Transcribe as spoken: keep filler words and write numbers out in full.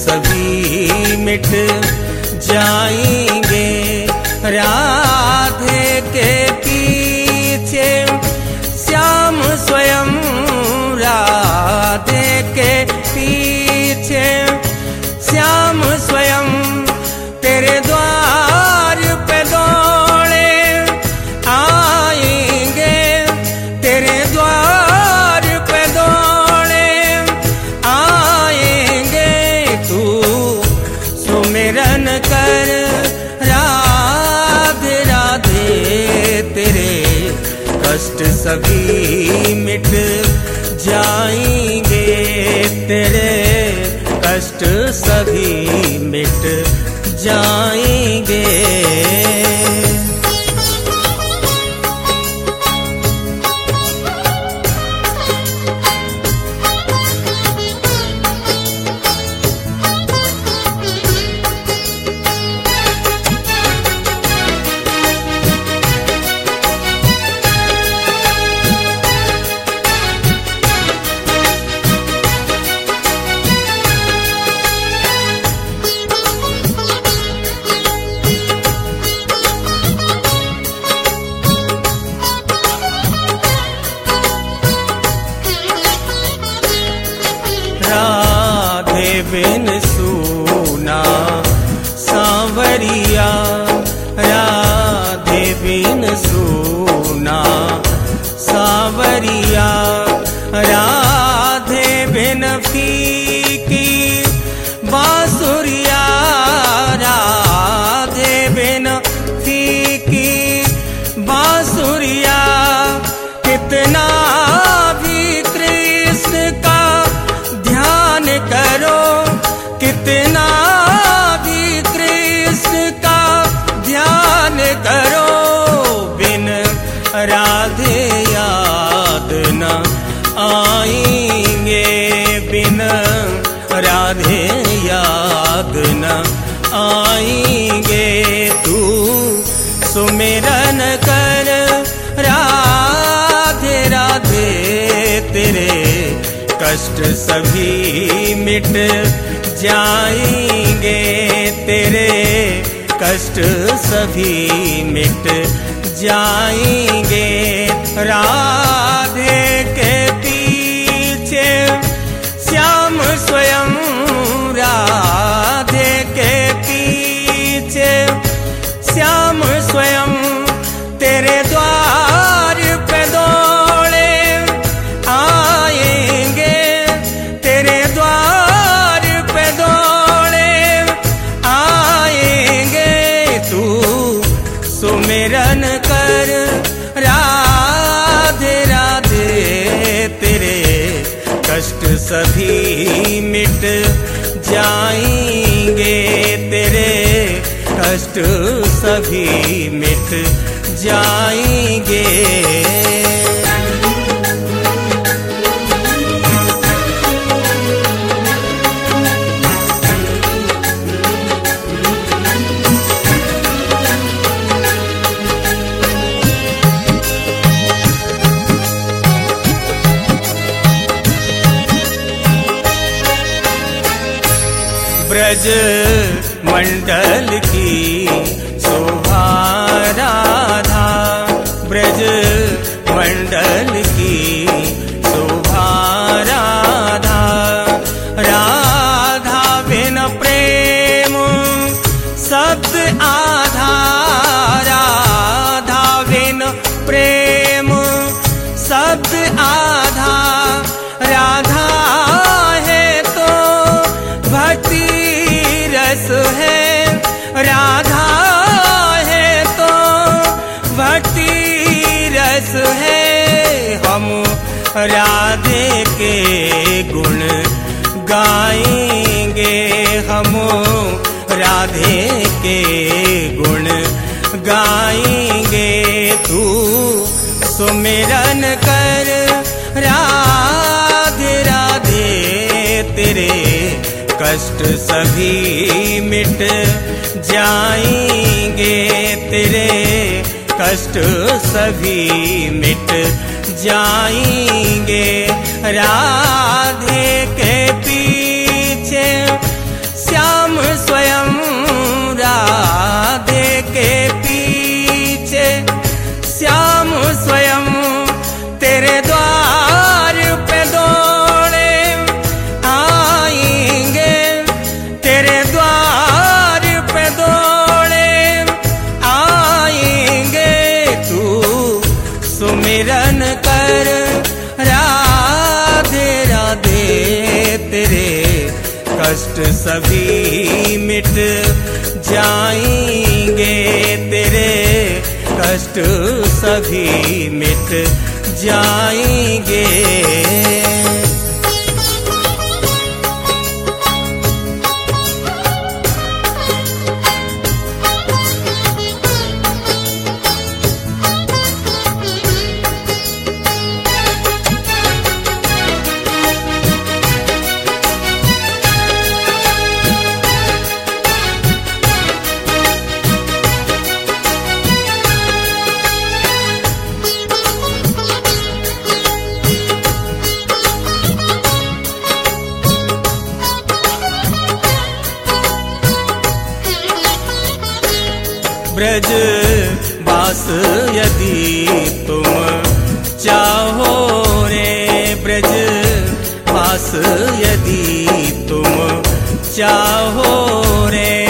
सभी मिट जाएंगे। राधे के पीछे श्याम स्वयं, राधे के पीछे श्याम स्वयं तेरे द्वार पे दौड़े आएंगे, तेरे द्वार पे दौड़े आएंगे। तू सुमिरन कर राधे राधे, तेरे कष्ट सभी मिट जाएंगे, तेरे कष्ट सभी मिट जाएंगे। राधे बिन सूना सांवरिया, राधे बिन सूना सांवरिया, राधे बिन फीकी बांसुरिया, राधे बिन फीकी बांसुरिया। कितना भी कृष्ण का ध्यान करो, कितना भी कृष्ण का ध्यान करो, बिन राधे याद न आएंगे, बिन राधे याद न आएंगे। तू सुमिरन कर राधे राधे, तेरे कष्ट सभी मिट जाएंगे, तेरे कष्ट सभी मिट जाएंगे। राधे के पीछे श्याम स्वयं, राधे के पीछे श्याम स्वयं तेरे द्वार पे दौड़े आएंगे, तेरे द्वार पे दौड़े आएंगे। तू सुमिरन कर राधे राधे, तेरे कष्ट सभी मिट जाएंगे, तेरे कष्ट सभी मिट जाएंगे। ब्रज मंडल की शोभा राधा, ब्रज मंडल की शोभा राधा, राधा बिन प्रेम शब्द आधा, राधा बिन प्रेम शब्द आधा। राधा है तो भक्ति रस है, राधा है तो भक्ति रस है। हम राधे के गुण गाएंगे, हम राधे के गुण गाएंगे। तू सुमिरन कर राधे राधे, तेरे कष्ट सभी मिट जाएंगे, तेरे कष्ट सभी मिट जाएंगे। राधे के पीछे कष्ट सभी मिट जाएंगे, तेरे कष्ट सभी मिट जाएंगे। ब्रज वास यदि तुम चाहो रे, ब्रज वास यदि तुम चाहो रे,